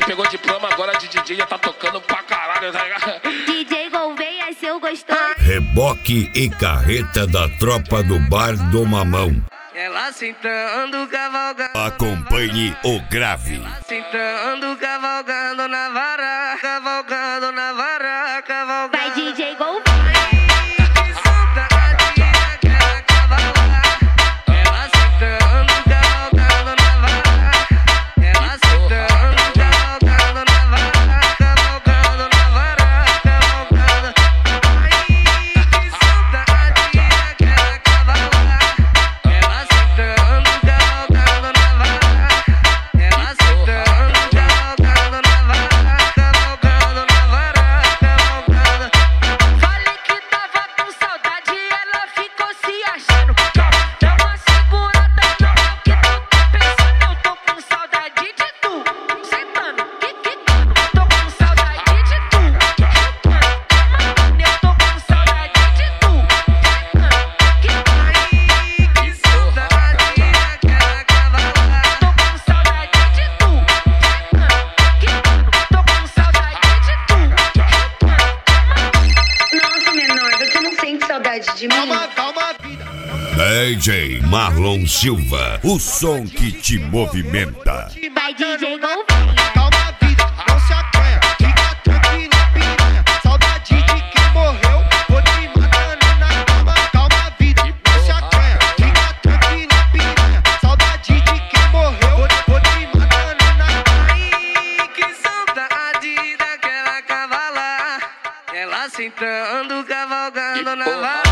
pegou diploma agora de DJ, já tá tocando pra caralho, tá ligado? DJ Gouveia, seu gostoso. Reboque e carreta da tropa do Bar do Mamão. Ela sentando, cavalgando. Acompanhe o grave. Ela sentando, cavalgando na vara, cavalgando na vara, cavalgando. Vai DJ Gouveia. De mim. DJ Marlon Silva, o som que te movimenta. Vai DJ Gouveia. Calma vida, não se acanha, fica tranquila piranha. Saudade de quem morreu, vou te matando na cama. Calma vida, não se acanha, fica tranquila piranha. Saudade de quem morreu, vou te matando na cama. Ai, que saudade daquela cavala. Ela sentando, cavalgando na vara.